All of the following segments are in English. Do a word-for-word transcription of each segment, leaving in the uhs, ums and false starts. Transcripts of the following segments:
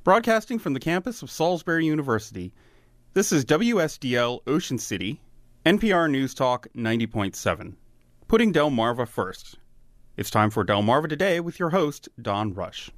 Broadcasting from the campus of Salisbury University, this is W S D L Ocean City, N P R News Talk ninety point seven. Putting Delmarva first. It's time for Delmarva Today with your host, Don Rush.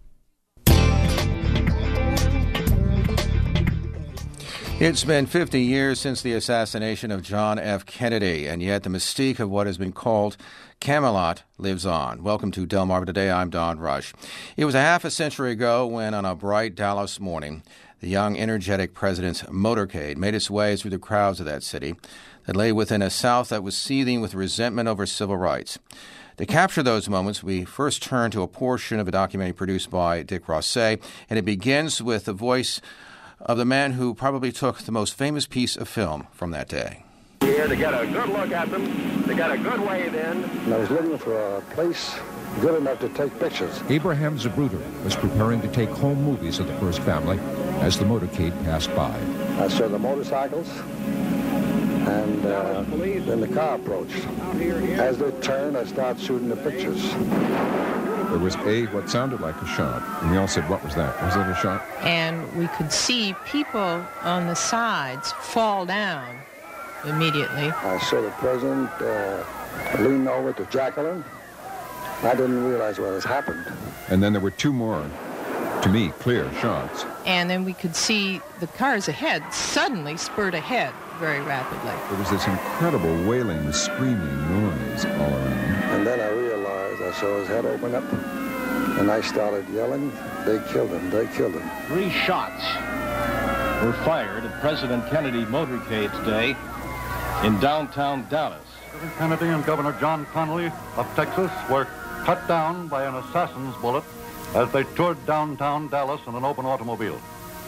It's been fifty years since the assassination of John F. Kennedy, and yet the mystique of what has been called Camelot lives on. Welcome to Delmarva Today. I'm Don Rush. It was a half a century ago when, on a bright Dallas morning, the young, energetic president's motorcade made its way through the crowds of that city that lay within a South that was seething with resentment over civil rights. To capture those moments, we first turn to a portion of a documentary produced by Dick Rosset, and it begins with the voice of the man who probably took the most famous piece of film from that day. Here to get a good look at them, to get a good wave in. And I was looking for a place good enough to take pictures. Abraham Zapruder was preparing to take home movies of the first family as the motorcade passed by. I saw the motorcycles, and uh, then the car approached. As they turned, I started shooting the pictures. There was a, what sounded like a shot, and we all said, what was that? Was it a shot? And we could see people on the sides fall down immediately. I saw the president uh, lean over to Jacqueline. I didn't realize what has happened. And then there were two more, to me, clear shots. And then we could see the cars ahead suddenly spurt ahead very rapidly. There was this incredible wailing, screaming noise all around. And then I realized, I saw his head open up, and I started yelling, they killed him, they killed him. Three shots were fired at President Kennedy motorcade today in downtown Dallas. President Kennedy and Governor John Connally of Texas were cut down by an assassin's bullet as they toured downtown Dallas in an open automobile.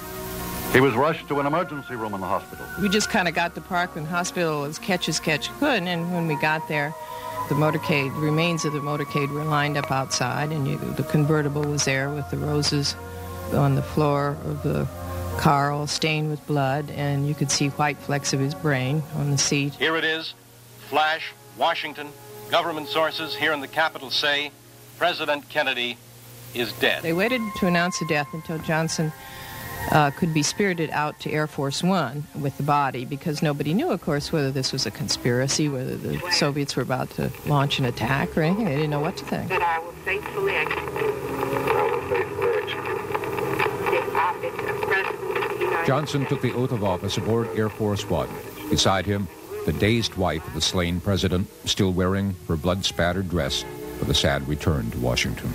He was rushed to an emergency room in the hospital. We just kind of got to Parkland Hospital as catch as catch could, and when we got there, the motorcade, the remains of the motorcade were lined up outside, and you, the convertible was there with the roses on the floor of the car all stained with blood, and you could see white flecks of his brain on the seat. Here it is, flash, Washington. Government sources here in the Capitol say President Kennedy is dead. They waited to announce the death until Johnson uh, could be spirited out to Air Force One with the body, because nobody knew, of course, whether this was a conspiracy, whether the Soviets were about to launch an attack or anything. They didn't know what to think. That I will faithfully execute. I will faithfully execute. The office of President of the United Johnson States. took the oath of office aboard Air Force One. Beside him, the dazed wife of the slain president, still wearing her blood-spattered dress for the sad return to Washington.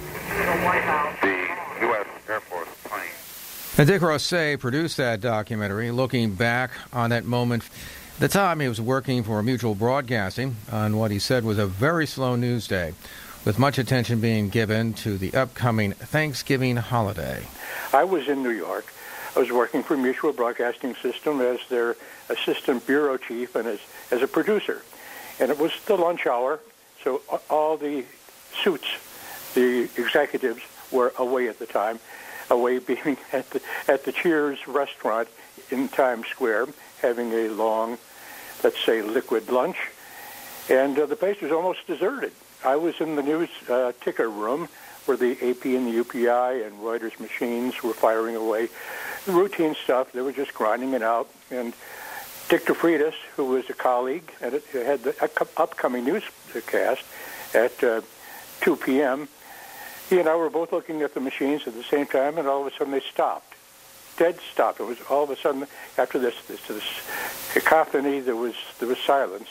The U S Air Force plane. And Dick Rosset produced that documentary, looking back on that moment. At the time, he was working for Mutual Broadcasting on what he said was a very slow news day, with much attention being given to the upcoming Thanksgiving holiday. I was in New York. I was working for Mutual Broadcasting System as their assistant bureau chief and as, as a producer. And it was the lunch hour, so all the suits, the executives, were away at the time, away being at the, at the Cheers restaurant in Times Square, having a long, let's say, liquid lunch. And uh, the place was almost deserted. I was in the news uh, ticker room where the A P and the U P I and Reuters machines were firing away. Routine stuff. They were just grinding it out. And Dick DeFreitas, who was a colleague, and had the upcoming newscast at uh, two p.m., he and I were both looking at the machines at the same time, and all of a sudden they stopped. Dead stop. It was all of a sudden, after this, this, this cacophony, there was, there was silence,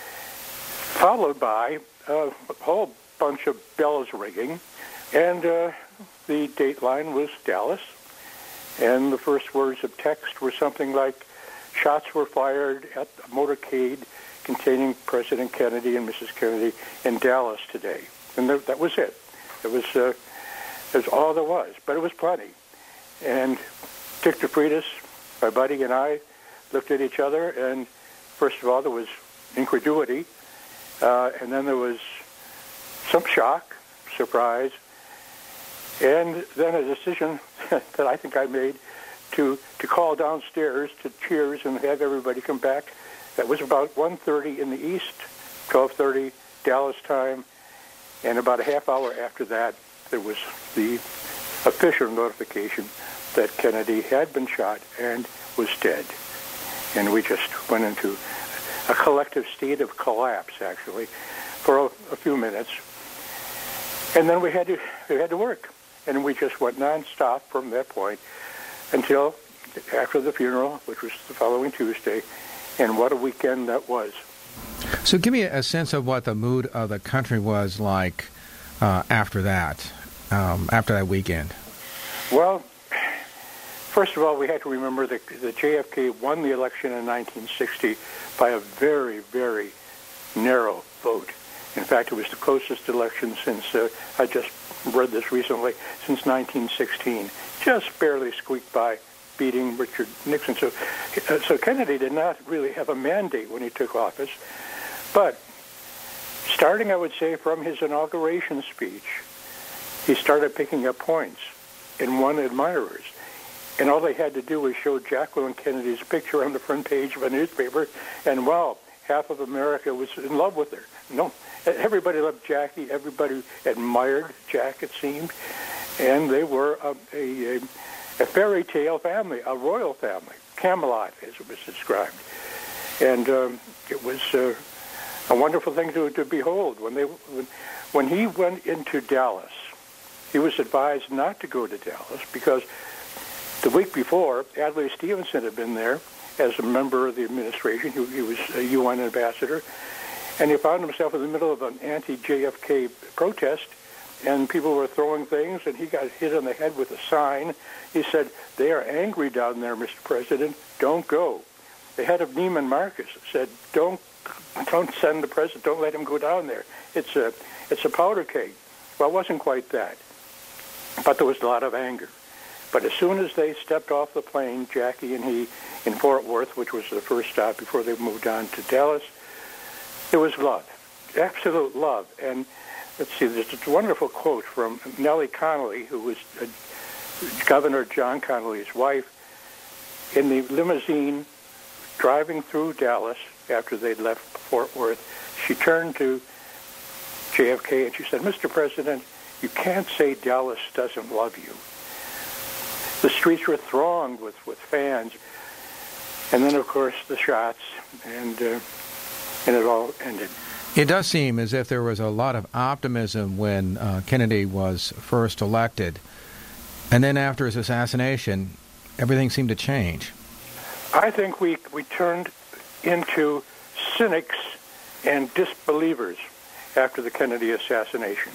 followed by a whole bunch of bells ringing, and uh, the dateline was Dallas, and the first words of text were something like, shots were fired at a motorcade containing President Kennedy and Missus Kennedy in Dallas today. And there, that was it. It was, uh, it was all there was, but it was plenty. And Dick DeFreitas, my buddy, and I looked at each other, and first of all, there was incredulity, uh, and then there was some shock, surprise, and then a decision that I think I made to to call downstairs to Cheers and have everybody come back. That was about one thirty in the East, twelve thirty Dallas time, and about a half hour after that, there was the official notification that Kennedy had been shot and was dead. And we just went into a collective state of collapse, actually, for a, a few minutes. And then we had to we had to work. And we just went nonstop from that point until after the funeral, which was the following Tuesday. And what a weekend that was. So give me a sense of what the mood of the country was like uh, after that, um, after that weekend. Well, first of all, we had to remember that, that J F K won the election in nineteen sixty by a very, very narrow vote. In fact, it was the closest election since, uh, I just read this recently, since nineteen sixteen. Just barely squeaked by, beating Richard Nixon. So, uh, so Kennedy did not really have a mandate when he took office. But starting, I would say, from his inauguration speech, he started picking up points and won admirers. And all they had to do was show Jacqueline Kennedy's picture on the front page of a newspaper, and wow, half of America was in love with her. No, everybody loved Jackie. Everybody admired Jack, it seemed. And they were a, a, a fairy tale family, a royal family, Camelot, as it was described. And um, it was uh, a wonderful thing to, to behold. When, they, when, when he went into Dallas, he was advised not to go to Dallas because the week before, Adlai Stevenson had been there as a member of the administration. He, he was a U N ambassador. And he found himself in the middle of an anti-J F K protest, and people were throwing things, and he got hit on the head with a sign. He said, "They are angry down there, Mister President. Don't go." The head of Neiman Marcus said, don't don't send the president. Don't let him go down there. It's a, it's a powder keg. Well, it wasn't quite that. But there was a lot of anger. But as soon as they stepped off the plane, Jackie and he, in Fort Worth, which was the first stop before they moved on to Dallas, it was love, absolute love. And let's see, there's a wonderful quote from Nellie Connolly, who was uh, Governor John Connolly's wife, in the limousine driving through Dallas after they'd left Fort Worth. She turned to J F K and she said, "Mister President, you can't say Dallas doesn't love you." The streets were thronged with, with fans. And then, of course, the shots, and uh, and it all ended. It does seem as if there was a lot of optimism when uh, Kennedy was first elected. And then after his assassination, everything seemed to change. I think we, we turned into cynics and disbelievers after the Kennedy assassination.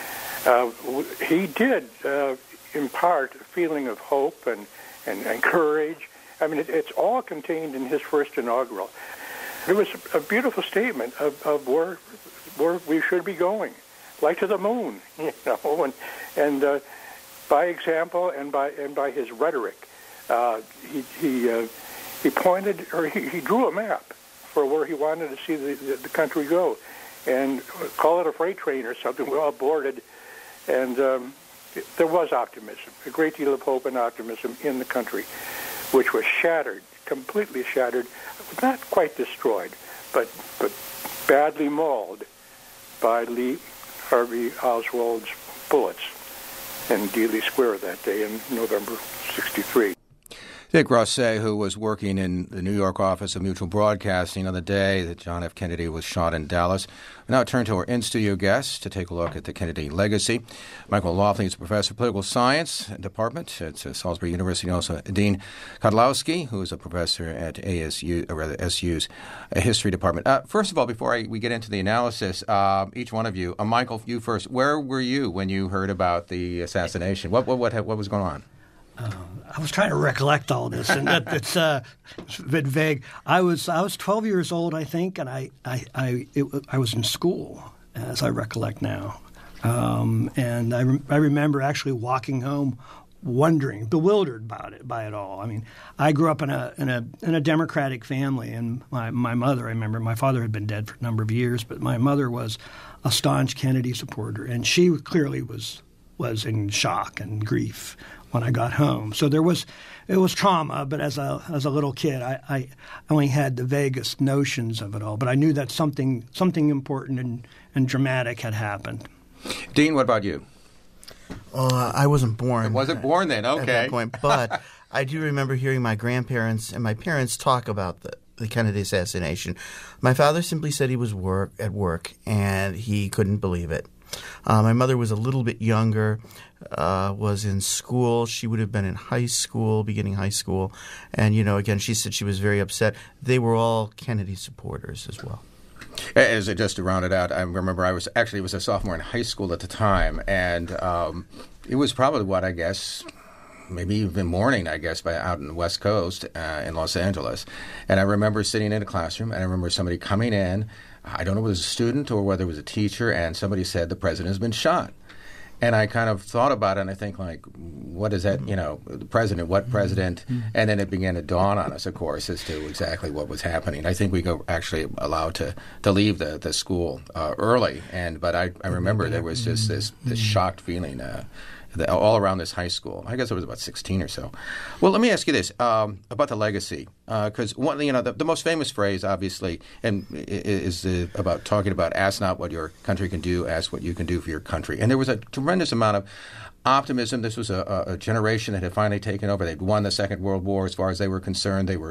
Uh, he did uh, impart a feeling of hope and, and, and courage. I mean, it, it's all contained in his first inaugural. It was a beautiful statement of, of where where we should be going, like to the moon, you know. And, and uh, by example and by and by his rhetoric, uh, he he uh, he pointed or he, he drew a map for where he wanted to see the, the, the country go, and call it a freight train or something. We all boarded, and um, it, there was optimism, a great deal of hope and optimism in the country, which was shattered, completely shattered. Not quite destroyed, but but badly mauled by Lee Harvey Oswald's bullets in Dealey Square that day in November sixty-three. Dick Rosset, who was working in the New York office of Mutual Broadcasting on the day that John F. Kennedy was shot in Dallas. We now turn to our in-studio guests to take a look at the Kennedy legacy. Michael Laughlin is a professor of political science department at Salisbury University, and also Dean Kottlowski, who is a professor at A S U, or rather S U's history department. Uh, first of all, before I, we get into the analysis, uh, each one of you, uh, Michael, you first. Where were you when you heard about the assassination? What what what, what was going on? Um, I was trying to recollect all this, and that, it's, uh, it's a bit vague. I was I was twelve years old, I think, and I I I, it, I was in school, as I recollect now. Um, and I re- I remember actually walking home, wondering, bewildered about it by it all. I mean, I grew up in a in a in a Democratic family, and my my mother. I remember my father had been dead for a number of years, but my mother was a staunch Kennedy supporter, and she clearly was was in shock and grief when I got home. So there was, it was trauma, but as a as a little kid, I, I only had the vaguest notions of it all. But I knew that something something important and, and dramatic had happened. Dean, what about you? Uh, I wasn't born. I wasn't born then, okay. At that point, but I do remember hearing my grandparents and my parents talk about the, the Kennedy assassination. My father simply said he was work at work, and he couldn't believe it. Uh, my mother was a little bit younger, uh, was in school. She would have been in high school, beginning high school. And, you know, again, she said she was very upset. They were all Kennedy supporters as well. As just to round it out, I remember I was actually was a sophomore in high school at the time, and um, it was probably what I guess maybe even morning, I guess, by out on the West Coast uh, in Los Angeles. And I remember sitting in a classroom, and I remember somebody coming in. I don't know whether it was a student or whether it was a teacher, and somebody said the president has been shot. And I kind of thought about it, and I think, like, what is that, you know, the president, what president? Mm-hmm. And then it began to dawn on us, of course, as to exactly what was happening. I think we were actually allowed to, to leave the, the school uh, early, and but I, I remember there was just this, this shocked feeling uh, the, all around this high school. I guess it was about sixteen or so. Well, let me ask you this um, about the legacy, because uh, one, you know, the, the most famous phrase, obviously, and is uh, about talking about ask not what your country can do, ask what you can do for your country. And there was a tremendous amount of optimism. This was a, a generation that had finally taken over. They'd won the Second World War as far as they were concerned. They were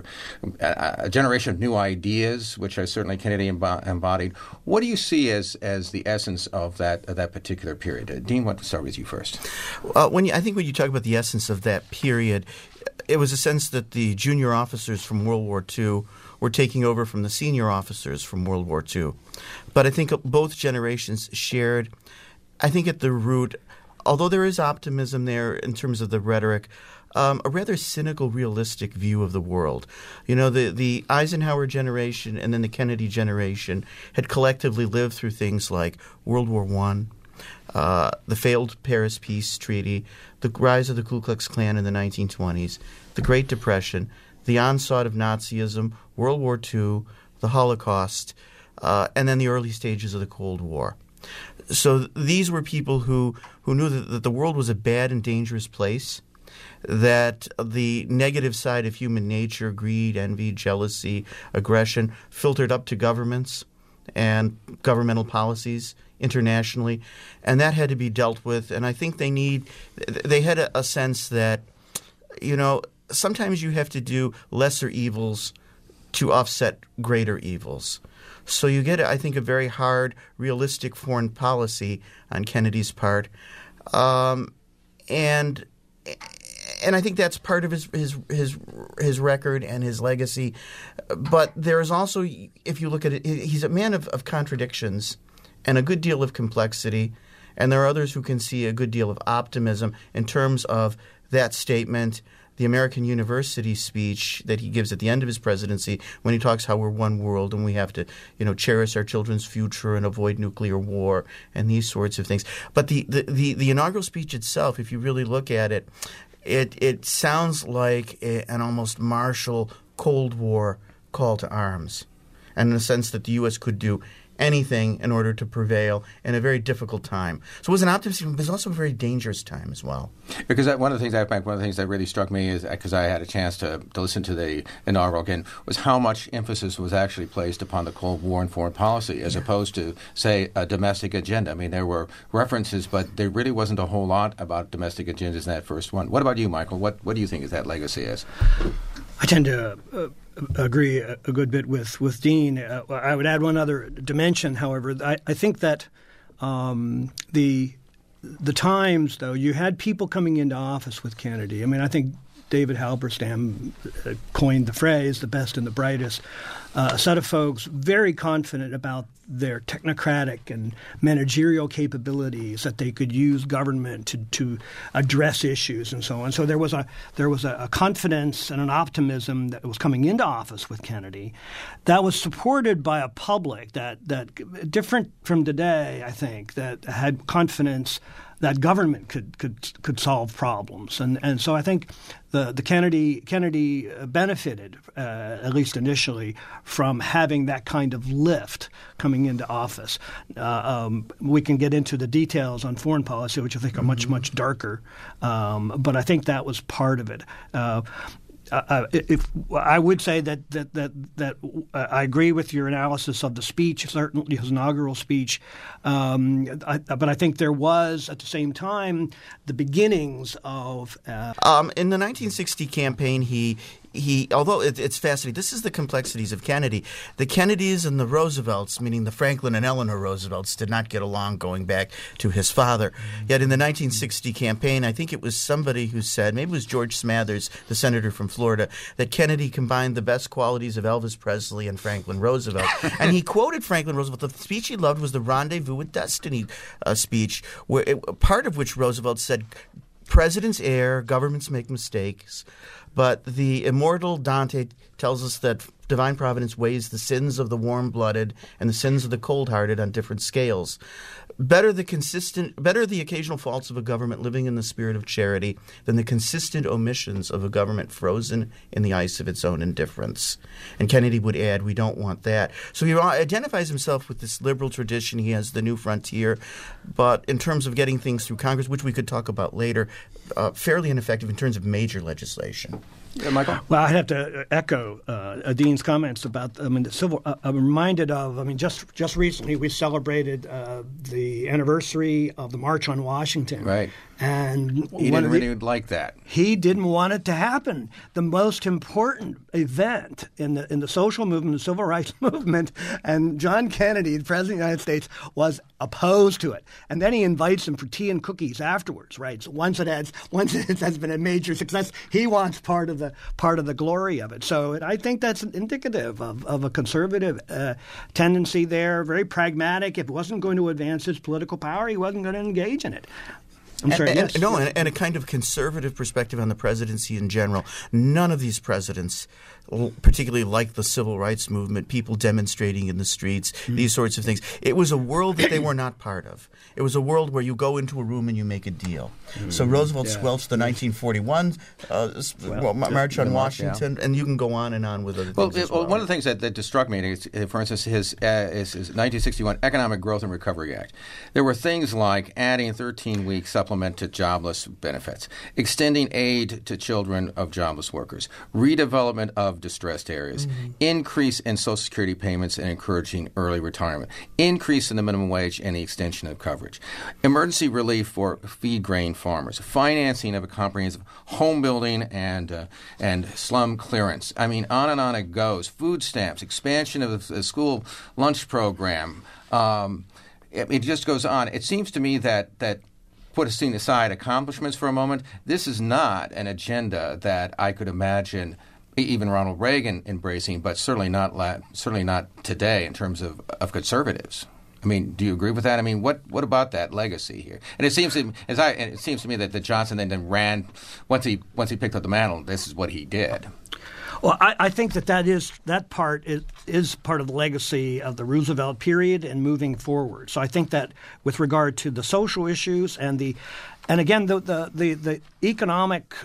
a, a generation of new ideas, which I certainly Kennedy embo- embodied. What do you see as as the essence of that of that particular period? Uh, Dean, I want to start with you first. Uh, when you, I think when you talk about the essence of that period, it was a sense that the junior officers from World War Two were taking over from the senior officers from World War Two. But I think both generations shared, I think at the root, although there is optimism there in terms of the rhetoric, um, a rather cynical, realistic view of the world. You know, the, the Eisenhower generation and then the Kennedy generation had collectively lived through things like World War One, uh, the failed Paris Peace Treaty, the rise of the Ku Klux Klan in the nineteen twenties, the Great Depression, the onslaught of Nazism, World War Two, the Holocaust, uh, and then the early stages of the Cold War. So these were people who, who knew that, that the world was a bad and dangerous place, that the negative side of human nature, greed, envy, jealousy, aggression, filtered up to governments and governmental policies internationally, and that had to be dealt with. And I think they need – they had a, a sense that, you know, sometimes you have to do lesser evils to offset greater evils. So you get, I think, a very hard, realistic foreign policy on Kennedy's part, um, and and I think that's part of his his his his record and his legacy. But there is also, if you look at it, he's a man of, of contradictions and a good deal of complexity, and there are others who can see a good deal of optimism in terms of that statement. The American University speech that he gives at the end of his presidency when he talks how we're one world and we have to, you know, cherish our children's future and avoid nuclear war and these sorts of things. But the, the, the, the inaugural speech itself, if you really look at it, it, it sounds like a, an almost martial Cold War call to arms, and in the sense that the U S could do anything in order to prevail in a very difficult time. So it was an optimistic, but it was also a very dangerous time as well. Because that, one of the things I find, one of the things that really struck me is because I had a chance to, to listen to the inaugural again, was how much emphasis was actually placed upon the Cold War and foreign policy as yeah. opposed to, say, a domestic agenda. I mean, there were references, but there really wasn't a whole lot about domestic agendas in that first one. What about you, Michael? What what do you think is that legacy is? I tend to uh, agree a, a good bit with, with Dean. Uh, I would add one other dimension, however. I, I think that um, the the times, though, you had people coming into office with Kennedy. I mean, I think David Halberstam coined the phrase, the best and the brightest. Uh, a set of folks very confident about their technocratic and managerial capabilities, that they could use government to, to address issues and so on. So there was a there was a, a confidence and an optimism that was coming into office with Kennedy that was supported by a public that that different from today, I think, that had confidence that government could could could solve problems, and and so I think the the Kennedy Kennedy benefited uh, at least initially from having that kind of lift coming into office. Uh, um, we can get into the details on foreign policy, which I think are much much darker, um, but I think that was part of it. Uh, Uh, if I would say that that that that uh, I agree with your analysis of the speech, certainly his inaugural speech, um, I, but I think there was at the same time the beginnings of. Uh, um, in the nineteen sixty campaign, he. He, although it, it's fascinating, this is the complexities of Kennedy. The Kennedys and the Roosevelts, meaning the Franklin and Eleanor Roosevelts, did not get along going back to his father. Yet in the nineteen sixty campaign, I think it was somebody who said, maybe it was George Smathers, the senator from Florida, that Kennedy combined the best qualities of Elvis Presley and Franklin Roosevelt. And he quoted Franklin Roosevelt. The speech he loved was the Rendezvous with Destiny uh, speech, where it, part of which Roosevelt said, presidents err, governments make mistakes. But the immortal Dante tells us that divine providence weighs the sins of the warm-blooded and the sins of the cold-hearted on different scales. Better the consistent, better the occasional faults of a government living in the spirit of charity than the consistent omissions of a government frozen in the ice of its own indifference. And Kennedy would add, we don't want that. So he identifies himself with this liberal tradition. He has the new frontier. But in terms of getting things through Congress, which we could talk about later, uh, fairly ineffective in terms of major legislation. Yeah, Michael? Well, I have to echo uh, Dean's comments about. I mean, the civil. Uh, I'm reminded of. I mean, just just recently we celebrated uh, the anniversary of the March on Washington. Right. And he didn't really the, like that. He didn't want it to happen. The most important event in the in the social movement, the civil rights movement, and John Kennedy, the President of the United States, was opposed to it. And then he invites him for tea and cookies afterwards. Right. So once it has once it has been a major success, he wants part of the part of the glory of it. So I think that's indicative of, of a conservative uh, tendency there. Very pragmatic. If it wasn't going to advance his political power, he wasn't going to engage in it. I'm sorry, and, yes. and, no, and, and a kind of conservative perspective on the presidency in general. None of these presidents, particularly like the civil rights movement, people demonstrating in the streets, mm-hmm. these sorts of things. It was a world that they were not part of. It was a world where you go into a room and you make a deal. Mm-hmm. So Roosevelt yeah. squelched the nineteen forty-one uh, well, March on Washington, yeah. and you can go on and on with other well, things it, as well. One of the things that, that just struck me, is, for instance, his, uh, is his nineteen sixty-one Economic Growth and Recovery Act. There were things like adding a thirteen-week supplement to jobless benefits, extending aid to children of jobless workers, redevelopment of distressed areas, mm-hmm. increase in Social Security payments and encouraging early retirement, increase in the minimum wage and the extension of coverage, emergency relief for feed grain farmers, financing of a comprehensive home building and uh, and slum clearance. I mean, on and on it goes. Food stamps, expansion of the school lunch program. Um, it, it just goes on. It seems to me that that put aside aside accomplishments for a moment, this is not an agenda that I could imagine even Ronald Reagan embracing, but certainly not la- certainly not today in terms of, of conservatives. I mean, do you agree with that? I mean, what, what about that legacy here? And it seems to, as I it seems to me that, that Johnson then, then ran once he once he picked up the mantle. This is what he did. Well, I, I think that that is that part is, is part of the legacy of the Roosevelt period and moving forward. So I think that with regard to the social issues and the, and again the the the, the economic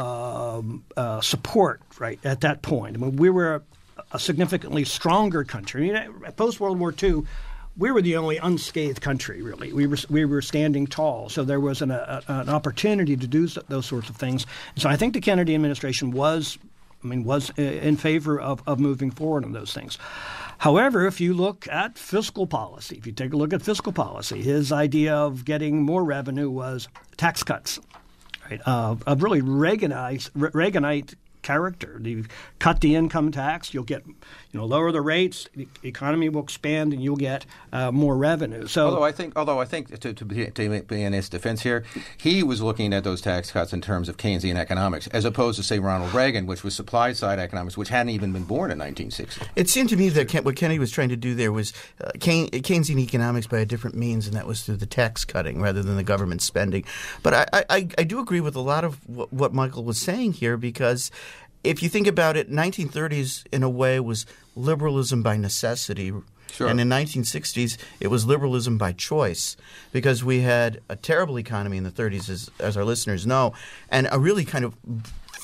um, uh, support right at that point. I mean, we were a, a significantly stronger country. I mean, post World War Two. We were the only unscathed country, really. We were we were standing tall, so there was an, a, an opportunity to do those sorts of things. And so I think the Kennedy administration was, I mean, was in favor of, of moving forward on those things. However, if you look at fiscal policy, if you take a look at fiscal policy, his idea of getting more revenue was tax cuts, right? Uh, of really Reaganite, Reaganite character. You cut the income tax, you'll get, you know, lower the rates, the economy will expand, and you'll get uh, more revenue. So, although I think, although I think, to, to, be, to be in his defense here, he was looking at those tax cuts in terms of Keynesian economics, as opposed to, say, Ronald Reagan, which was supply side economics, which hadn't even been born in nineteen sixty. It seemed to me that Ken, what Kennedy was trying to do there was uh, Keynesian economics by a different means, and that was through the tax cutting rather than the government spending. But I, I, I do agree with a lot of what, what Michael was saying here, because if you think about it, nineteen thirties in a way was liberalism by necessity. Sure. And in nineteen sixties, it was liberalism by choice, because we had a terrible economy in the thirties, as, as our listeners know, and a really kind of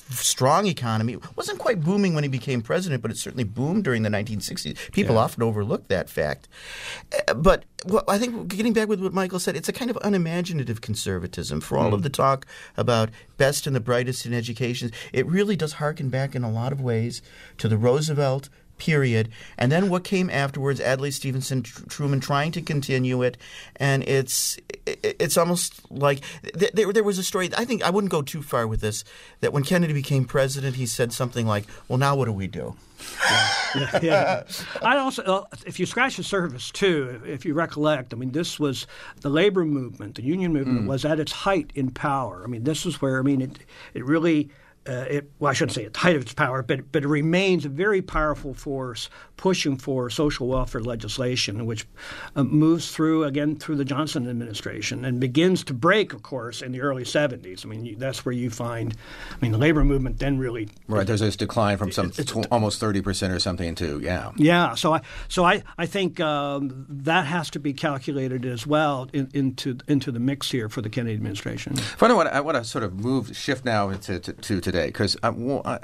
strong economy. It wasn't quite booming when he became president, but it certainly boomed during the nineteen sixties. People yeah. often overlook that fact. But well, I think getting back with what Michael said, it's a kind of unimaginative conservatism. For all mm. of the talk about best and the brightest in education, it really does harken back in a lot of ways to the Roosevelt period, and then what came afterwards, Adlai Stevenson, Tr- Truman trying to continue it, and it's it's almost like th- there, there was a story, I think I wouldn't go too far with this, that when Kennedy became president, he said something like, well, now what do we do? Yeah, yeah, yeah. I also, uh, if you scratch the surface too, if you recollect, I mean, this was the labor movement, the union movement mm. was at its height in power. I mean, this is where, I mean, it it really Uh, it, well, I shouldn't say at the height of its power, but but it remains a very powerful force pushing for social welfare legislation, which uh, moves through, again, through the Johnson administration and begins to break, of course, in the early seventies. I mean, you, that's where you find, I mean, the labor movement then really – Right, there's this decline from some tw- almost thirty percent or something to, yeah. Yeah, so I so I, I think um, that has to be calculated as well in, into into the mix here for the Kennedy administration. Finally, I want to, I want to sort of move, shift now to, to, to today. Because I'm, I,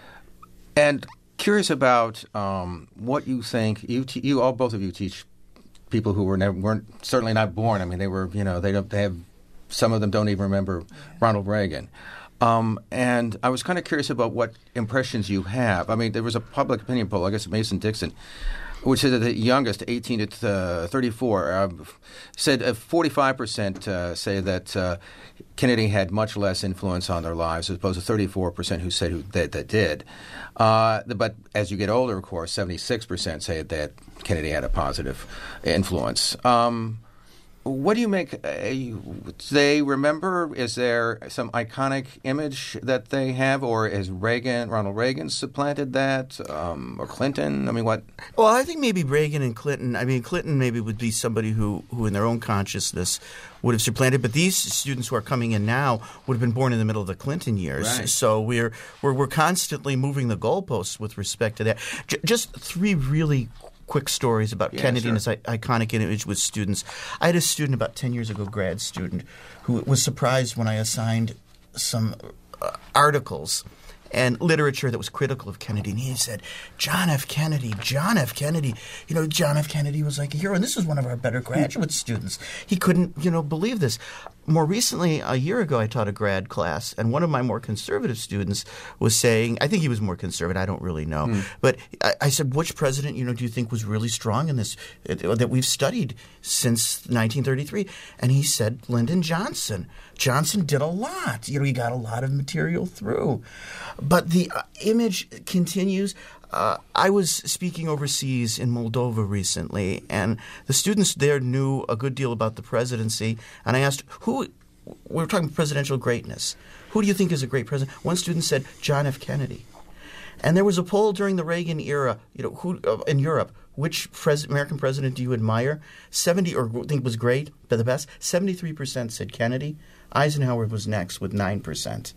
and curious about um, what you think. You, te- you all, both of you, teach people who were never, weren't certainly not born. I mean, they were, you know, they don't. They have some of them don't even remember Ronald Reagan. Um, and I was kind of curious about what impressions you have. I mean, there was a public opinion poll, I guess, Mason-Dixon, which said that the youngest, eighteen to thirty-four, uh, said uh, forty-five percent uh, say that uh, Kennedy had much less influence on their lives, as opposed to thirty-four percent who said who, that, that did. Uh, but as you get older, of course, seventy-six percent say that Kennedy had a positive influence. Um, what do you make? Uh, do they remember? Is there some iconic image that they have, or is Reagan, Ronald Reagan, supplanted that, um, or Clinton? I mean, what? Well, I think maybe Reagan and Clinton. I mean, Clinton maybe would be somebody who, who in their own consciousness would have supplanted. But these students who are coming in now would have been born in the middle of the Clinton years. Right. So we're we're we're constantly moving the goalposts with respect to that. J- just three really quick stories about yeah, Kennedy sure. and his I- iconic image with students. I had a student about ten years ago, grad student, who was surprised when I assigned some uh, articles and literature that was critical of Kennedy. And he said, John F. Kennedy, John F. Kennedy. You know, John F. Kennedy was like a hero. And this was one of our better graduate students. He couldn't, you know, believe this. More recently, a year ago, I taught a grad class, and one of my more conservative students was saying, I think he was more conservative, I don't really know, mm. but I, I said, which president, you know, do you think was really strong in this, uh, that we've studied since nineteen thirty-three? And he said, Lyndon Johnson. Johnson did a lot. You know, he got a lot of material through. But the uh, image continues. Uh, I was speaking overseas in Moldova recently, and the students there knew a good deal about the presidency. And I asked, who – we were talking presidential greatness. Who do you think is a great president? One student said John F. Kennedy. And there was a poll during the Reagan era, you know, who uh, in Europe, which pres- American president do you admire? seventy or think was great, but the best? seventy-three percent said Kennedy. Eisenhower was next with nine percent.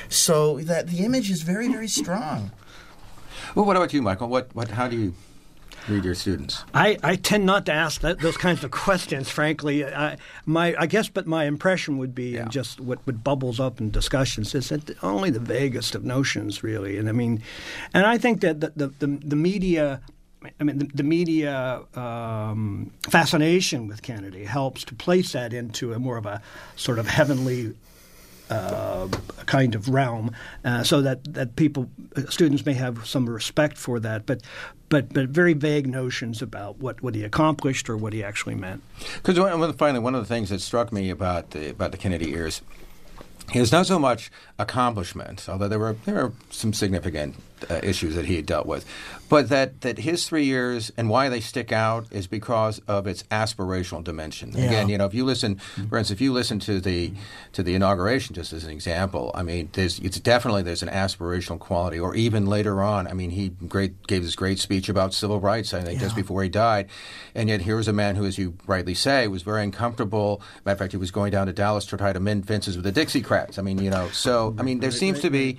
So that the image is very, very strong. Well, what about you, Michael? What, what, how do you read your students? I, I tend not to ask that, those kinds of questions, frankly. I, my, I guess, but my impression would be, yeah. and just what, what bubbles up in discussions, is that only the vaguest of notions, really. And I mean, and I think that the the, the, the media. I mean, the, the media um, fascination with Kennedy helps to place that into a more of a sort of heavenly uh, kind of realm, uh, so that, that people, students may have some respect for that, but but but very vague notions about what, what he accomplished or what he actually meant. Because finally, one of the things that struck me about the about the Kennedy years is not so much accomplishment, although there were there were some significant uh, issues that he had dealt with, but that, that his three years and why they stick out is because of its aspirational dimension. Yeah. Again, you know, if you listen, for instance, if you listen to the to the inauguration, just as an example, I mean, there's it's definitely there's an aspirational quality. Or even later on, I mean, he great gave this great speech about civil rights, I think, yeah. just before he died, and yet here was a man who, as you rightly say, was very uncomfortable. Matter of fact, he was going down to Dallas to try to mend fences with the Dixiecrats. I mean, you know, so I mean, there seems to be,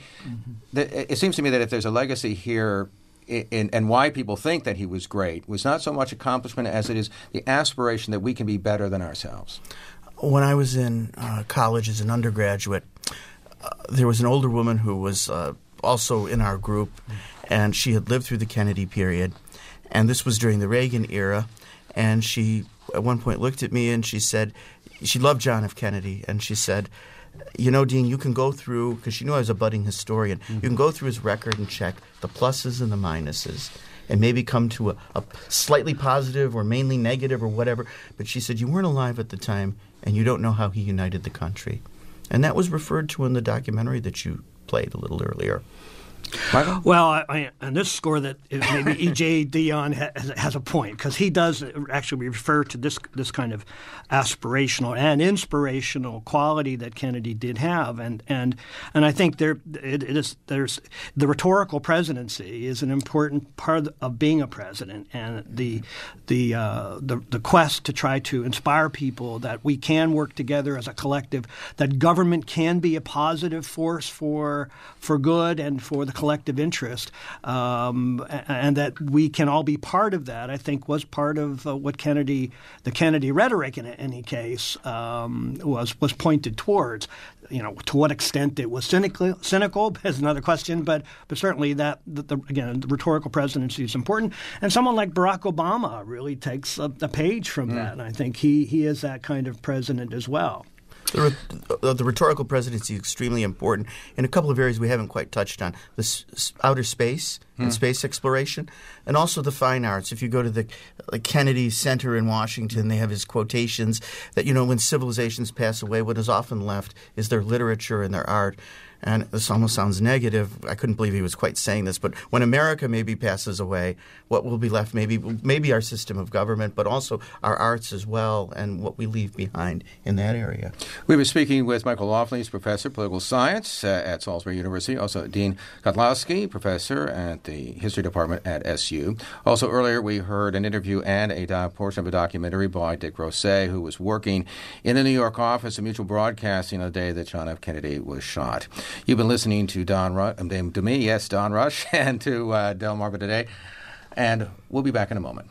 it seems to me that if there's a legacy here, in, and why people think that he was great, was not so much accomplishment as it is the aspiration that we can be better than ourselves. When I was in uh, college as an undergraduate, uh, there was an older woman who was uh, also in our group, and she had lived through the Kennedy period, and this was during the Reagan era, and she at one point looked at me and she said, she loved John F. Kennedy, and she said, you know, Dean, you can go through, because she knew I was a budding historian, mm-hmm. you can go through his record and check the pluses and the minuses and maybe come to a, a slightly positive or mainly negative or whatever. But she said, you weren't alive at the time and you don't know how he united the country. And that was referred to in the documentary that you played a little earlier. Michael? Well, I, I, on this score, that maybe E J. Dionne has, has a point, because he does actually refer to this this kind of aspirational and inspirational quality that Kennedy did have, and and and I think there it, it is there's the rhetorical presidency is an important part of being a president, and the the uh, the, the quest to try to inspire people that we can work together as a collective, that government can be a positive force for for good and for the collective interest, um, and that we can all be part of that, I think was part of uh, what Kennedy, the Kennedy rhetoric in any case, um, was was pointed towards. You know, to what extent it was cynical, cynical is another question, but but certainly that, that the, again, the rhetorical presidency is important. And someone like Barack Obama really takes a, a page from mm. that, and I think he, he is that kind of president as well. The, uh, the rhetorical presidency is extremely important in a couple of areas we haven't quite touched on: the s- outer space and hmm. space exploration, and also the fine arts. If you go to the like Kennedy Center in Washington, they have his quotations that, you know, when civilizations pass away, what is often left is their literature and their art. And this almost sounds negative. I couldn't believe he was quite saying this. But when America maybe passes away, what will be left? Maybe maybe our system of government, but also our arts as well, and what we leave behind in that area. We were speaking with Michael Laughlin, he's professor of political science uh, at Salisbury University. Also Dean Kottlowski, professor at the history department at S U. Also earlier we heard an interview and a do- portion of a documentary by Dick Rosset, who was working in the New York office of Mutual Broadcasting on the day that John F. Kennedy was shot. You've been listening to Don Rush, to me, yes, Don Rush, and to uh, Delmarva Today, and we'll be back in a moment.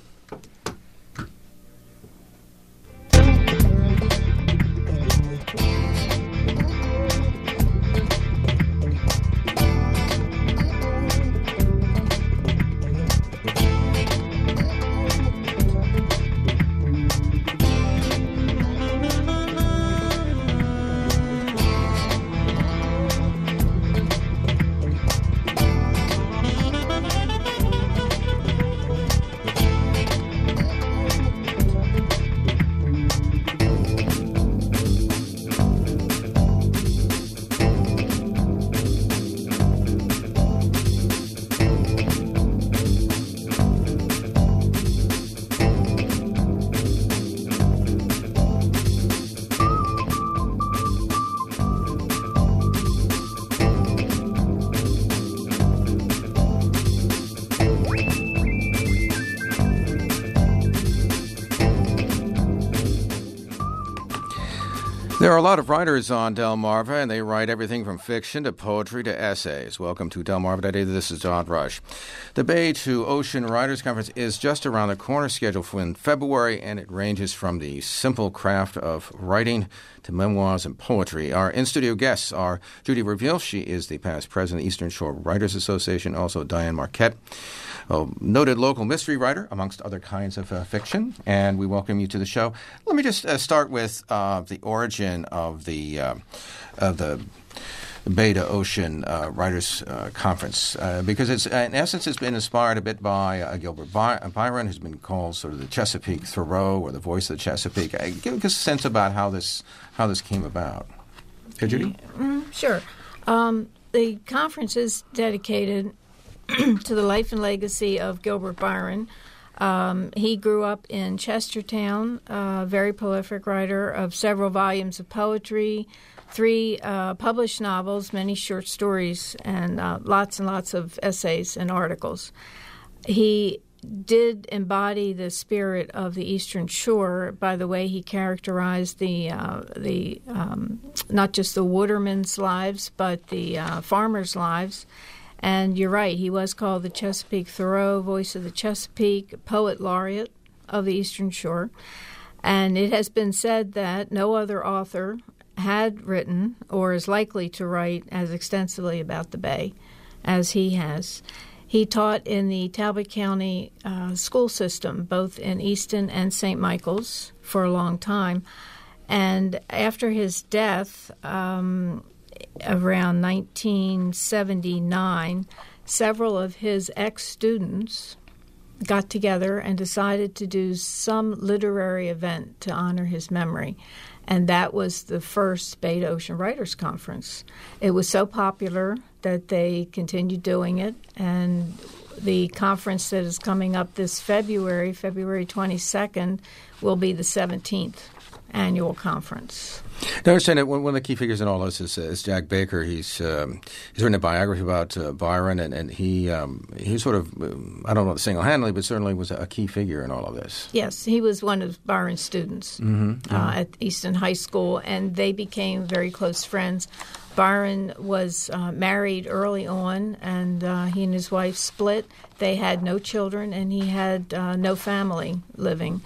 There are a lot of writers on Delmarva, and they write everything from fiction to poetry to essays. Welcome to Delmarva Today. This is Don Rush. The Bay to Ocean Writers Conference is just around the corner, scheduled for in February, and it ranges from the simple craft of writing to memoirs and poetry. Our in-studio guests are Judy Verville. She is the past president of the Eastern Shore Writers Association. Also Diane Marquette, a noted local mystery writer, amongst other kinds of uh, fiction. And we welcome you to the show. Let me just uh, start with uh, the origin of the uh, of the Bay to Ocean uh, Writers uh, Conference, uh, because it's in essence it's been inspired a bit by uh, Gilbert By- Byron, who's been called sort of the Chesapeake Thoreau or the voice of the Chesapeake. Uh, give us a sense about how this how this came about. Okay, Judy? Mm, sure. Um, the conference is dedicated to the life and legacy of Gilbert Byron. Um, he grew up in Chestertown, a very prolific writer of several volumes of poetry, three uh, published novels, many short stories, and uh, lots and lots of essays and articles. He did embody the spirit of the Eastern Shore by the way he characterized the uh, the um, not just the watermen's lives, but the uh, farmers' lives. And you're right, he was called the Chesapeake Thoreau, voice of the Chesapeake, poet laureate of the Eastern Shore. And it has been said that no other author had written or is likely to write as extensively about the Bay as he has. He taught in the Talbot County uh, school system, both in Easton and Saint Michael's, for a long time. And after his death, um, around nineteen seventy-nine, several of his ex-students got together and decided to do some literary event to honor his memory. And that was the first Bay to Ocean Writers Conference. It was so popular that they continued doing it, and the conference that is coming up this February, February twenty-second, will be the seventeenth annual conference. Now, I understand that one of the key figures in all this is, is Jack Baker. He's um, he's written a biography about uh, Byron, and, and he um, he sort of, um, I don't know single-handedly, but certainly was a key figure in all of this. Yes, he was one of Byron's students mm-hmm. uh, mm-hmm. at Easton High School, and they became very close friends. Byron was uh, married early on, and uh, he and his wife split. They had no children, and he had uh, no family living.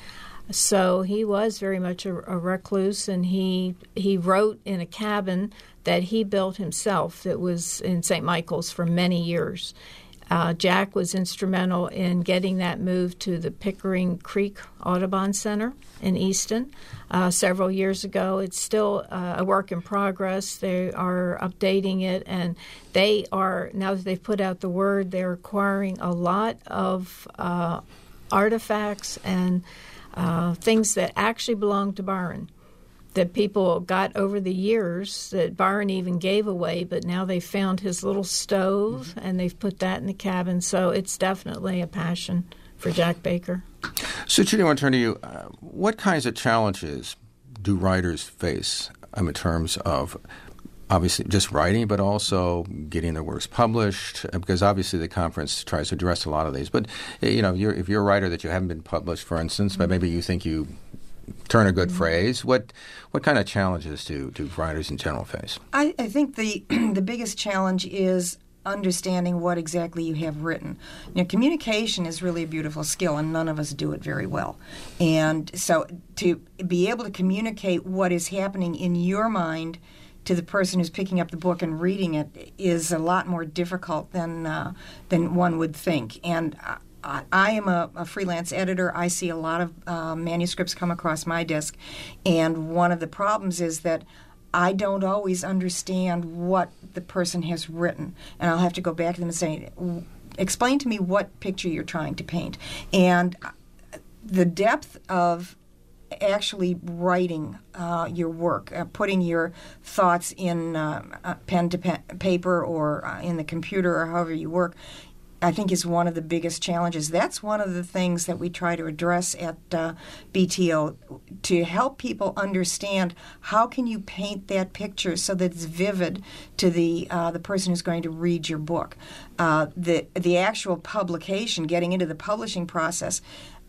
So he was very much a, a recluse, and he he wrote in a cabin that he built himself that was in Saint Michael's for many years. Uh, Jack was instrumental in getting that moved to the Pickering Creek Audubon Center in Easton uh, several years ago. It's still uh, a work in progress. They are updating it, and they are, now that they've put out the word, they're acquiring a lot of uh, artifacts and Uh, things that actually belonged to Byron, that people got over the years that Byron even gave away, but now they found his little stove, mm-hmm. and they've put that in the cabin. So it's definitely a passion for Jack Baker. So, Judy, I want to turn to you. Uh, what kinds of challenges do writers face um, in terms of obviously just writing, but also getting their works published? Because obviously the conference tries to address a lot of these. But you know, you're, if you're a writer that you haven't been published, for instance, mm-hmm. but maybe you think you turn a good mm-hmm. phrase, what what kind of challenges do, do writers in general face? I, I think the the biggest challenge is understanding what exactly you have written. You know, communication is really a beautiful skill, and none of us do it very well. And so to be able to communicate what is happening in your mind to the person who's picking up the book and reading it is a lot more difficult than uh, than one would think. And I, I am a, a freelance editor. I see a lot of uh, manuscripts come across my desk, and one of the problems is that I don't always understand what the person has written, and I'll have to go back to them and say, explain to me what picture you're trying to paint. And the depth of actually writing uh, your work, uh, putting your thoughts in uh, uh, pen to pen, paper or uh, in the computer or however you work, I think is one of the biggest challenges. That's one of the things that we try to address at uh, B T O, to help people understand how can you paint that picture so that it's vivid to the uh, the person who's going to read your book. Uh, the the actual publication, getting into the publishing process,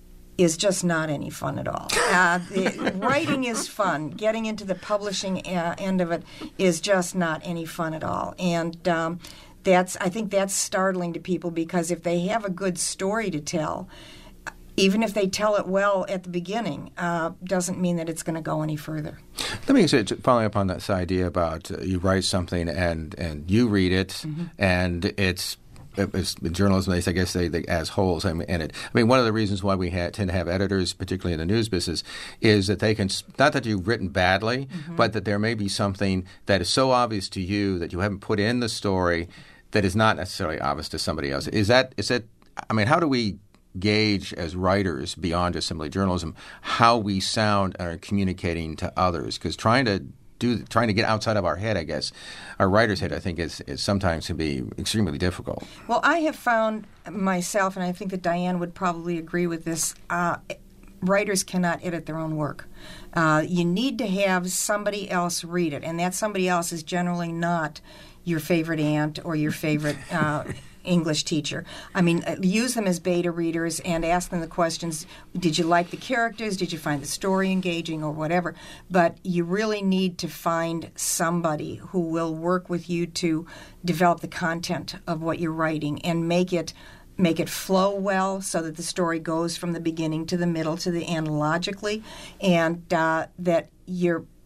is just not any fun at all. Uh, the, writing is fun. Getting into the publishing uh, end of it is just not any fun at all. And um, that's I think that's startling to people, because if they have a good story to tell, even if they tell it well at the beginning, uh, doesn't mean that it's going to go any further. Let me say, following up on this idea about uh, you write something and, and you read it, mm-hmm. and it's It's journalism, I guess, they, they as wholes. I mean, and it, I mean, one of the reasons why we ha- tend to have editors, particularly in the news business, is that they can, not that you've written badly, mm-hmm. but that there may be something that is so obvious to you that you haven't put in the story that is not necessarily obvious to somebody else. Is that, is that, I mean, how do we gauge as writers, beyond just simply journalism, how we sound and are communicating to others? Because trying to Do, trying to get outside of our head, I guess, our writer's head, I think, is, is sometimes can be extremely difficult. Well, I have found myself, and I think that Diane would probably agree with this, uh, writers cannot edit their own work. Uh, you need to have somebody else read it, and that somebody else is generally not your favorite aunt or your favorite uh, English teacher. I mean, use them as beta readers and ask them the questions. Did you like the characters? Did you find the story engaging or whatever? But you really need to find somebody who will work with you to develop the content of what you're writing and make it make it flow well so that the story goes from the beginning to the middle to the end logically, and uh, that you're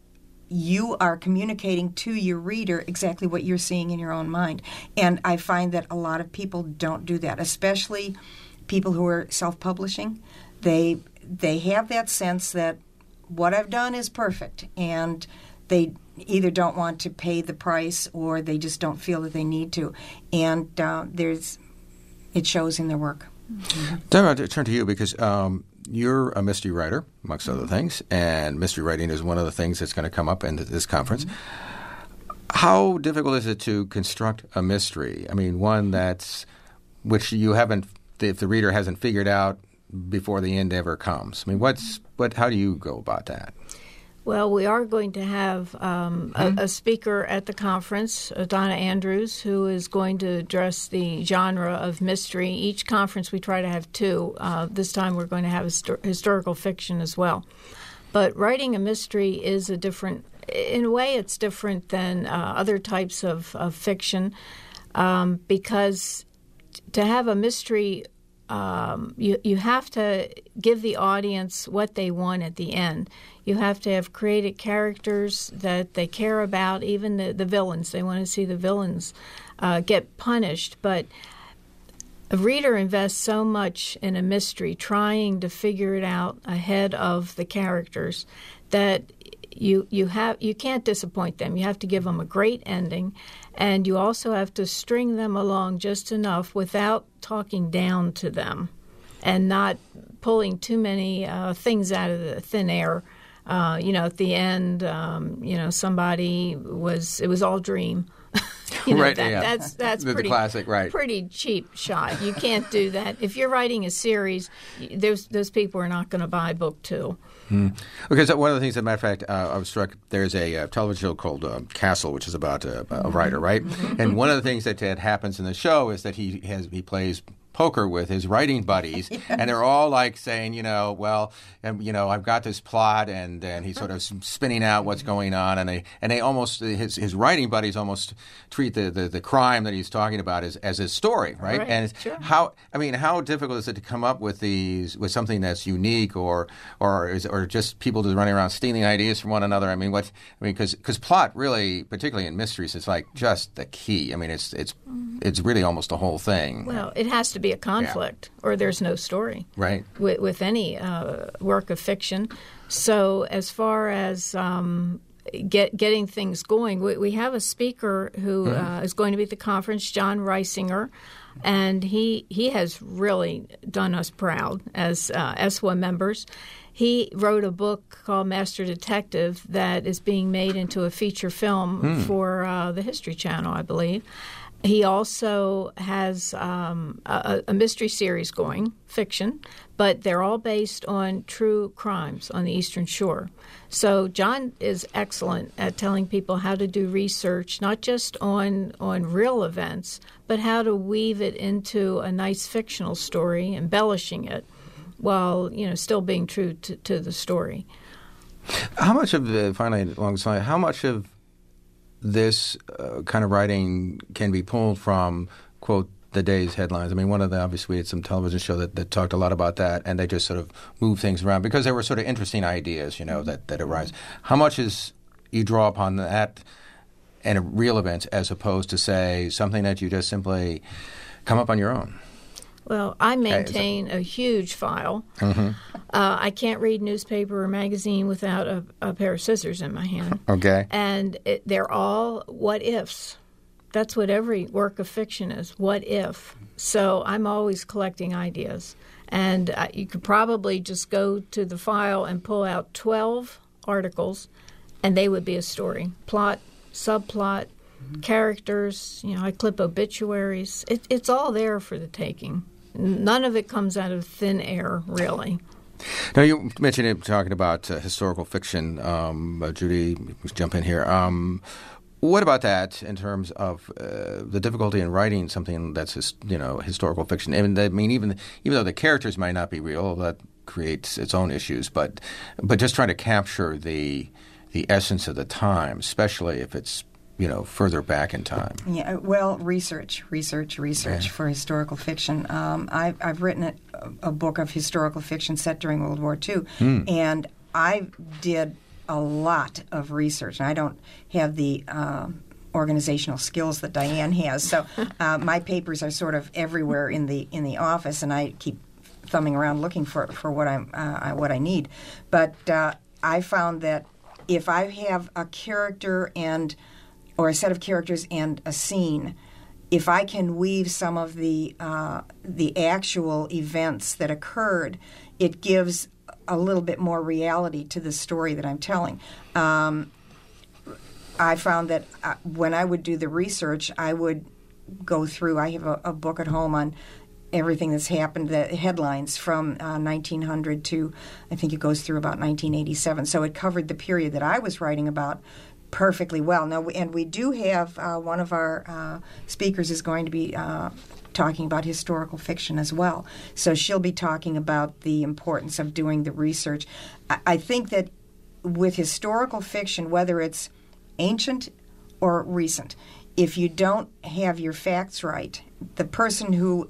you are communicating to your reader exactly what you're seeing in your own mind. And I find that a lot of people don't do that, especially people who are self-publishing. They they have that sense that what I've done is perfect, and they either don't want to pay the price or they just don't feel that they need to. And uh, there's it shows in their work. Mm-hmm. Then I'll turn to you because um, you're a mystery writer, amongst other things, and mystery writing is one of the things that's going to come up in this conference. Mm-hmm. How difficult is it to construct a mystery? I mean, one that's which you haven't, if the reader hasn't figured out before the end ever comes. I mean, what's what? How do you go about that? Well, we are going to have um, a, a speaker at the conference, uh, Donna Andrews, who is going to address the genre of mystery. Each conference we try to have two. Uh, this time we're going to have histor- historical fiction as well. But writing a mystery is a different, in a way it's different than uh, other types of, of fiction um, because to have a mystery, um, you, you have to give the audience what they want at the end. You have to have created characters that they care about, even the, the villains. They want to see the villains uh, get punished. But a reader invests so much in a mystery, trying to figure it out ahead of the characters, that you you have you can't disappoint them. You have to give them a great ending, and you also have to string them along just enough without talking down to them, and not pulling too many uh, things out of the thin air. Uh, you know, at the end, um, you know, somebody was, it was all dream. you know, right, that, yeah. That's, that's the, pretty, the classic, right. pretty cheap shot. You can't do that. If you're writing a series, those, those people are not going to buy book two. Hmm. Okay, so one of the things, as a matter of fact, uh, I was struck, there's a uh, television show called uh, Castle, which is about uh, a writer, right? Mm-hmm. And one of the things that, that happens in the show is that he has he plays poker with his writing buddies, yes. and they're all like saying, you know, well, and, you know, I've got this plot, and and he's sort of spinning out what's going on, and they and they almost his his writing buddies almost treat the, the, the crime that he's talking about as as his story, right? right and sure. how I mean, how difficult is it to come up with these with something that's unique, or or is or just people just running around stealing ideas from one another? I mean, what I mean, because because plot really, particularly in mysteries, is like just the key. I mean, it's it's it's really almost the whole thing. Well, it has to be a conflict, yeah. or there's no story. Right. With, with any uh, work of fiction. So as far as um, get, getting things going, we, we have a speaker who mm-hmm. uh, is going to be at the conference, John Reisinger, and he he has really done us proud as uh, S W A members. He wrote a book called Master Detective that is being made into a feature film mm. for uh, the History Channel, I believe. He also has um, a, a mystery series going, fiction, but they're all based on true crimes on the Eastern Shore. So John is excellent at telling people how to do research, not just on, on real events, but how to weave it into a nice fictional story, embellishing it, while, you know, still being true to, to the story. How much of the, finally, alongside, how much of this uh, kind of writing can be pulled from, quote, the day's headlines? I mean, one of the, obviously, we had some television show that, that talked a lot about that, and they just sort of move things around because there were sort of interesting ideas, you know, that, that arise. How much is you draw upon that and real events as opposed to, say, something that you just simply come up on your own? Well, I maintain a huge file. Mm-hmm. Uh, I can't read newspaper or magazine without a, a pair of scissors in my hand. Okay. And it, they're all what-ifs. That's what every work of fiction is, what if. So I'm always collecting ideas. And uh, you could probably just go to the file and pull out twelve articles, and they would be a story. Plot, subplot, mm-hmm. characters. You know, I clip obituaries. It, it's all there for the taking. None of it comes out of thin air, really. Now, you mentioned it, talking about uh, historical fiction. Um, uh, Judy, jump in here. Um, what about that in terms of uh, the difficulty in writing something that's his, you know, historical fiction? I mean, I mean, even even though the characters might not be real, that creates its own issues. But but just trying to capture the the essence of the time, especially if it's, you know, further back in time. Yeah, well, research, research, research yeah. for historical fiction. Um, I've, I've written a, a book of historical fiction set during World War Two, mm. and I did a lot of research, and I don't have the uh, organizational skills that Diane has. So uh, my papers are sort of everywhere in the in the office, and I keep thumbing around looking for for what I'm uh, what I need. But uh, I found that if I have a character and or a set of characters and a scene, if I can weave some of the uh, the actual events that occurred, it gives a little bit more reality to the story that I'm telling. Um, I found that uh, when I would do the research, I would go through. I have a, a book at home on everything that's happened, the headlines from uh, nineteen hundred to, I think it goes through about nineteen eighty-seven. So it covered the period that I was writing about perfectly well. Now, and we do have uh, one of our uh, speakers is going to be uh, talking about historical fiction as well. So she'll be talking about the importance of doing the research. I, I think that with historical fiction, whether it's ancient or recent, if you don't have your facts right, the person who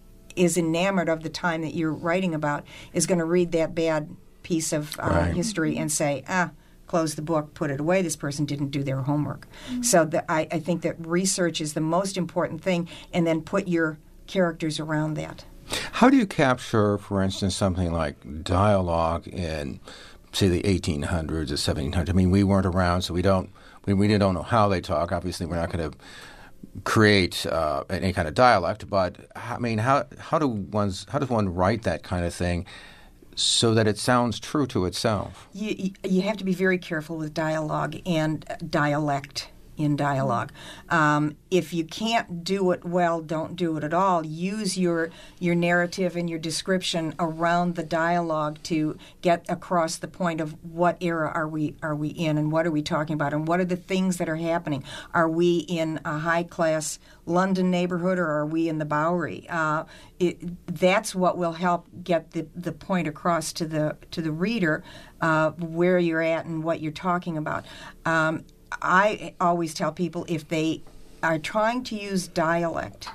is enamored of the time that you're writing about is going to read that bad piece of uh, Right. history and say, ah, close the book, put it away. This person didn't do their homework. Mm-hmm. So the, I, I think that research is the most important thing, and then put your characters around that. How do you capture, for instance, something like dialogue in, say, the eighteen hundreds or seventeen hundreds? I mean, we weren't around, so we don't we, we don't know how they talk. Obviously, we're not going to create uh, any kind of dialect, but I mean, how how do one's how does one write that kind of thing so that it sounds true to itself? You you have to be very careful with dialogue and dialect in dialogue. Um, if you can't do it well, don't do it at all. Use your your narrative and your description around the dialogue to get across the point of what era are we are we in, and what are we talking about, and what are the things that are happening. Are we in a high class London neighborhood, or are we in the Bowery? Uh, it, that's what will help get the, the point across to the to the reader uh, where you're at and what you're talking about. Um, I always tell people if they are trying to use dialect,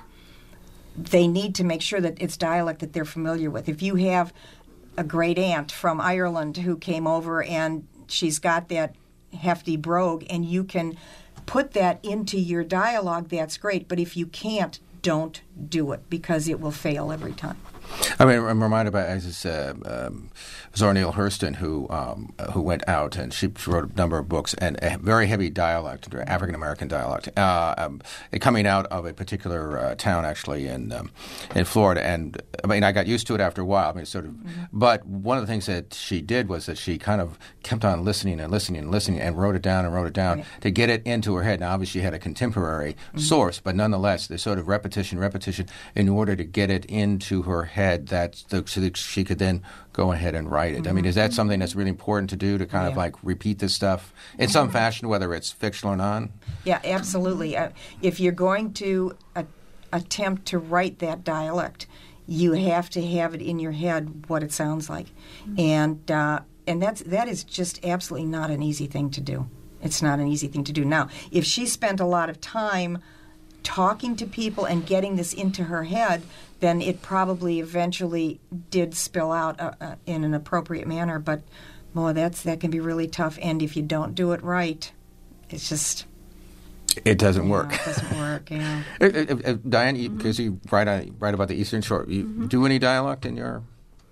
they need to make sure that it's dialect that they're familiar with. If you have a great aunt from Ireland who came over and she's got that hefty brogue and you can put that into your dialogue, that's great. But if you can't, don't do it, because it will fail every time. I mean, I'm reminded by this, uh, um, Zora Neale Hurston, who um, who went out and she wrote a number of books, and a very heavy dialect, African American dialect, uh, um, coming out of a particular uh, town actually in um, in Florida. And I mean, I got used to it after a while. I mean, sort of. Mm-hmm. But one of the things that she did was that she kind of kept on listening and listening and listening and wrote it down and wrote it down right. to get it into her head. Now, obviously, she had a contemporary mm-hmm. source, but nonetheless, the sort of repetition, repetition, in order to get it into her head. That the, so that she could then go ahead and write it. Mm-hmm. I mean, is that something that's really important to do, to kind yeah. of like repeat this stuff in some mm-hmm. fashion, whether it's fictional or non? Yeah, absolutely. Uh, if you're going to uh, attempt to write that dialect, you have to have it in your head what it sounds like, mm-hmm. and uh, and that's that is just absolutely not an easy thing to do. It's not an easy thing to do. Now, if she spent a lot of time talking to people and getting this into her head, then it probably eventually did spill out uh, uh, in an appropriate manner. But, boy, that's that can be really tough. And if you don't do it right, it's just... It doesn't yeah, work. It doesn't work, yeah. uh, uh, uh, Diane, because you, mm-hmm. you write, on, write about the Eastern Shore, you mm-hmm. do any dialect in your...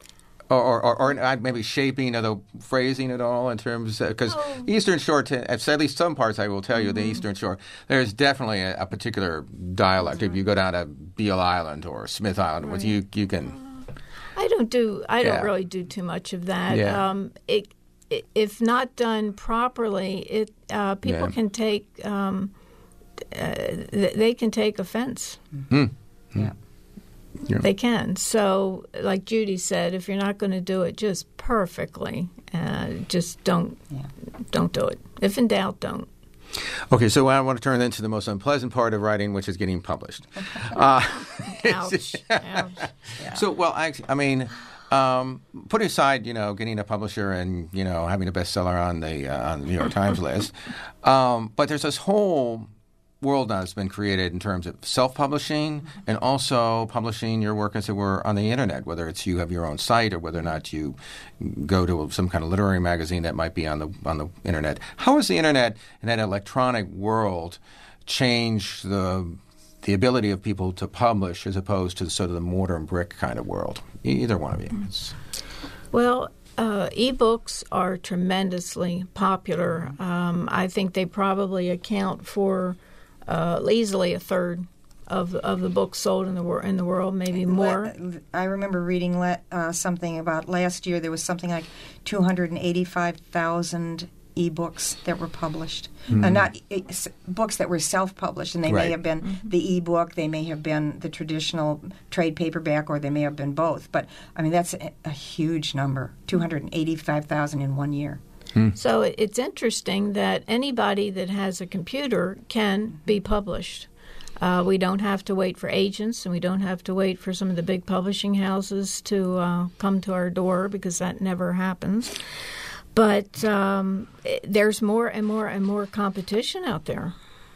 Or, or, or maybe shaping of the phrasing at all in terms, because uh, oh. Eastern Shore, t- at least some parts, I will tell you, mm-hmm. the Eastern Shore, there's definitely a, a particular dialect. Right. If you go down to Beale Island or Smith Island, right. with you, you can. I don't do. I yeah. don't really do too much of that. Yeah. Um, it, it, if not done properly, it uh, people yeah. can take. Um, uh, they can take offense. Mm-hmm. Yeah. Yeah. They can. So, like Judy said, if you're not going to do it just perfectly, uh, just don't yeah. don't do it. If in doubt, don't. Okay, so I want to turn then to the most unpleasant part of writing, which is getting published. uh, Ouch. Ouch. Yeah. So, well, I, I mean, um, put aside, you know, getting a publisher and, you know, having a bestseller on the uh, on the New York Times list, um, but there's this whole world now has been created in terms of self-publishing and also publishing your work, as it were, on the Internet, whether it's you have your own site or whether or not you go to some kind of literary magazine that might be on the on the Internet. How has the Internet and that electronic world changed the the ability of people to publish as opposed to sort of the mortar and brick kind of world? Either one of you. It's... Well, uh, e-books are tremendously popular. Um, I think they probably account for uh, easily a third of of the books sold in the wor- in the world, maybe more. I remember reading le- uh, something about last year. There was something like two hundred eighty-five thousand e-books that were published. Mm. Uh, not e- books that were self-published, and they right. may have been mm-hmm. the e-book, they may have been the traditional trade paperback, or they may have been both. But, I mean, that's a, a huge number, two hundred eighty-five thousand in one year. Hmm. So it's interesting that anybody that has a computer can be published. Uh, we don't have to wait for agents, and we don't have to wait for some of the big publishing houses to uh, come to our door, because that never happens. But um, there's more and more and more competition out there.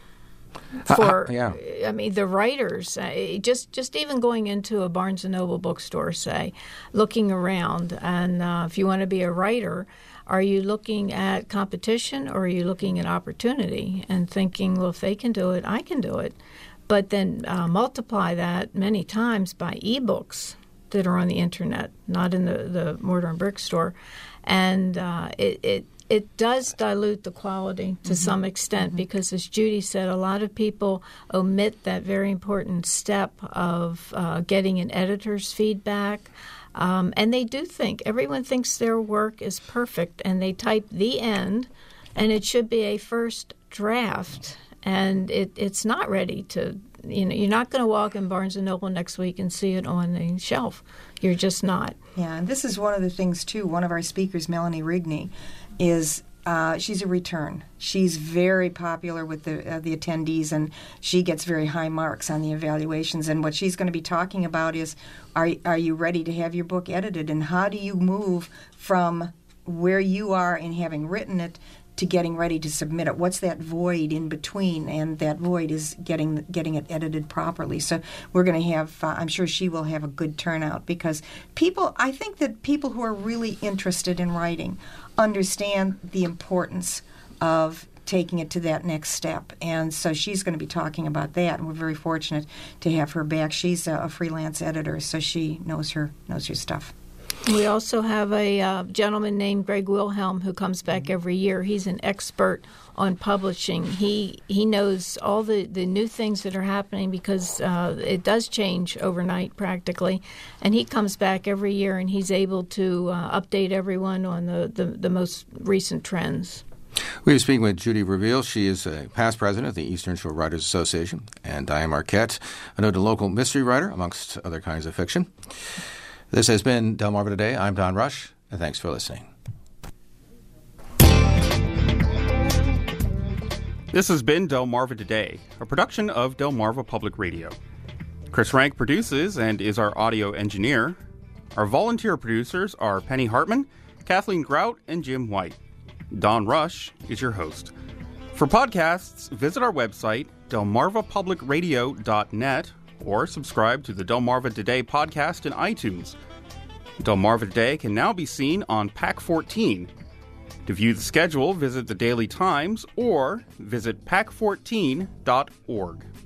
For, uh, uh, yeah. I mean, the writers, uh, just just even going into a Barnes and Noble bookstore, say, looking around, and uh, if you want to be a writer, are you looking at competition or are you looking at opportunity and thinking, well, if they can do it, I can do it. But then uh, multiply that many times by e-books that are on the Internet, not in the, the mortar and brick store. And uh, it, it it does dilute the quality to mm-hmm. some extent mm-hmm. because, as Judy said, a lot of people omit that very important step of uh, getting an editor's feedback. Um, and they do think, everyone thinks their work is perfect, and they type the end, and it should be a first draft. And it, it's not ready to, you know, you're not going to walk in Barnes and Noble next week and see it on the shelf. You're just not. Yeah, and this is one of the things, too. One of our speakers, Melanie Rigney, is uh, she's a return. She's very popular with the uh, the attendees, and she gets very high marks on the evaluations. And what she's going to be talking about is, are, are you ready to have your book edited? And how do you move from where you are in having written it to getting ready to submit it? What's that void in between? And that void is getting getting it edited properly. So we're going to have, uh, I'm sure she will have a good turnout, because people, I think that people who are really interested in writing understand the importance of taking it to that next step. And so she's going to be talking about that, and we're very fortunate to have her back. She's a, a freelance editor, so she knows her knows her stuff. We also have a uh, gentleman named Greg Wilhelm who comes back every year. He's an expert on publishing. He he knows all the, the new things that are happening, because uh, it does change overnight practically. And he comes back every year, and he's able to uh, update everyone on the, the, the most recent trends. We are speaking with Judy Reveal. She is a past president of the Eastern Shore Writers Association, and Diane Marquette, a noted local mystery writer, amongst other kinds of fiction. This has been Delmarva Today. I'm Don Rush, and thanks for listening. This has been Delmarva Today, a production of Delmarva Public Radio. Chris Rank produces and is our audio engineer. Our volunteer producers are Penny Hartman, Kathleen Grout, and Jim White. Don Rush is your host. For podcasts, visit our website, delmarva public radio dot net, or subscribe to the Delmarva Today podcast in iTunes. Delmarva Today can now be seen on P A C fourteen. To view the schedule, visit the Daily Times or visit pac fourteen dot org.